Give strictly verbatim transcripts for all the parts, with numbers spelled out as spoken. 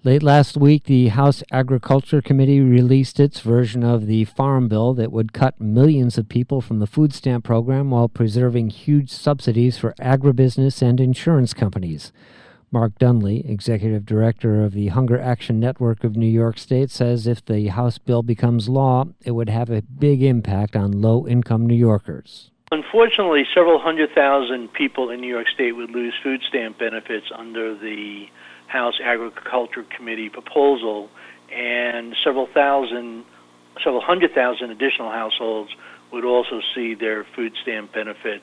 Late last week, the House Agriculture Committee released its version of the Farm Bill that would cut millions of people from the food stamp program while preserving huge subsidies for agribusiness and insurance companies. Mark Dunlea, Executive Director of the Hunger Action Network of New York State, says if the House bill becomes law, it would have a big impact on low-income New Yorkers. Unfortunately, several hundred thousand people in New York State would lose food stamp benefits under the House Agriculture Committee proposal, and several thousand, several hundred thousand additional households would also see their food stamp benefits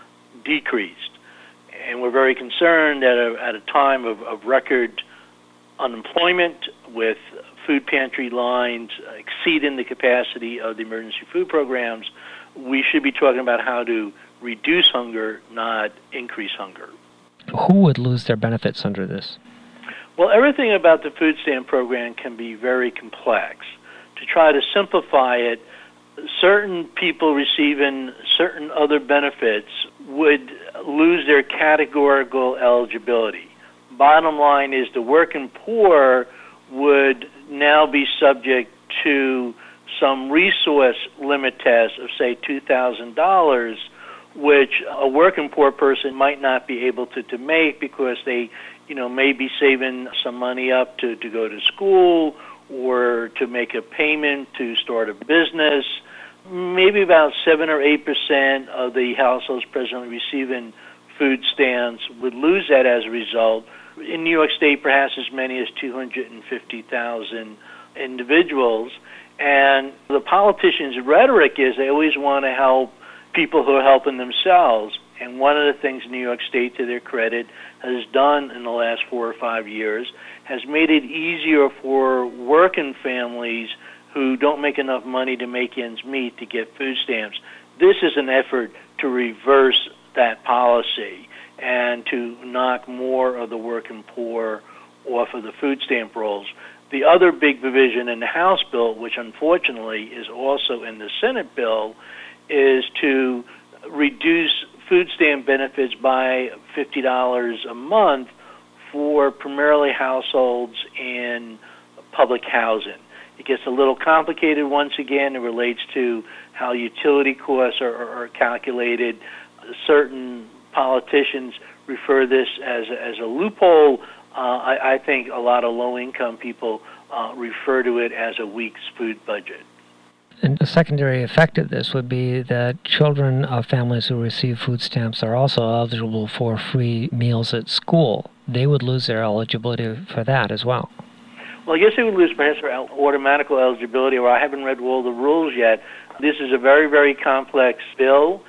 decreased. And we're very concerned at a, at a time of, of record unemployment, with food pantry lines exceeding the capacity of the emergency food programs. We should be talking about how to reduce hunger, not increase hunger. Who would lose their benefits under this? Well, everything about the food stamp program can be very complex. To try to simplify it, certain people receiving certain other benefits would lose their categorical eligibility. Bottom line is the working poor would now be subject to some resource limit test of, say, two thousand dollars, which a working poor person might not be able to, to make because they, you know, may be saving some money up to, to go to school or to make a payment to start a business. Maybe about seven or eight percent of the households presently receiving food stamps would lose that as a result. In New York State, perhaps as many as two hundred fifty thousand individuals. And the politicians' rhetoric is they always want to help people who are helping themselves. And one of the things New York State, to their credit, has done in the last four or five years has made it easier for working families who don't make enough money to make ends meet to get food stamps. This is an effort to reverse that policy and to knock more of the working poor off of the food stamp rolls. The other big provision in the House bill, which unfortunately is also in the Senate bill, is to reduce food stamp benefits by fifty dollars a month for primarily households in public housing. It gets a little complicated once again. It relates to how utility costs are, are, are calculated. Certain politicians refer this as, as a loophole. Uh, I, I think a lot of low-income people uh, refer to it as a week's food budget. And a secondary effect of this would be that children of families who receive food stamps are also eligible for free meals at school. They would lose their eligibility for that as well. Well, I guess they would lose perhaps their automatic eligibility, or I haven't read all the rules yet. This is a very, very complex bill,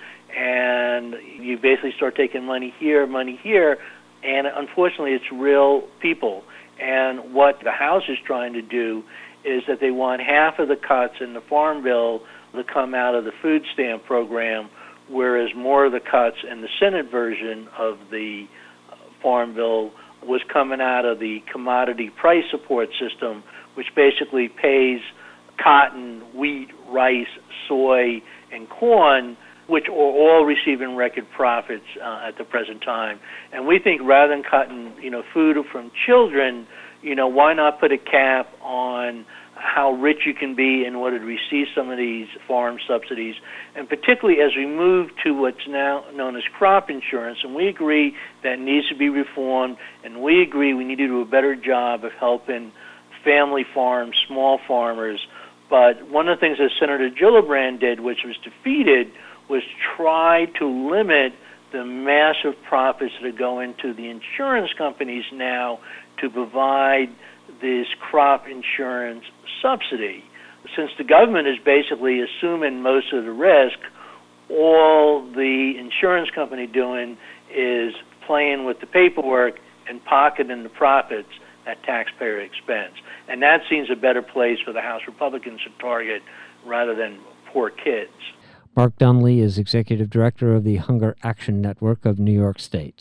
and you basically start taking money here, money here, and unfortunately it's real people. And what the House is trying to do is that they want half of the cuts in the Farm Bill to come out of the food stamp program, whereas more of the cuts in the Senate version of the Farm Bill was coming out of the commodity price support system, which basically pays cotton, wheat, rice, soy, and corn, which are all receiving record profits uh, at the present time. And we think rather than cutting, you know, food from children, you know, why not put a cap on how rich you can be in order to receive some of these farm subsidies, and particularly as we move to what's now known as crop insurance, and we agree that needs to be reformed, and we agree we need to do a better job of helping family farms, small farmers. But one of the things that Senator Gillibrand did, which was defeated, was try to limit the massive profits that go into the insurance companies now to provide this crop insurance subsidy. Since the government is basically assuming most of the risk, all the insurance company doing is playing with the paperwork and pocketing the profits at taxpayer expense. And that seems a better place for the House Republicans to target rather than poor kids. Mark Dunlea is Executive Director of the Hunger Action Network of New York State.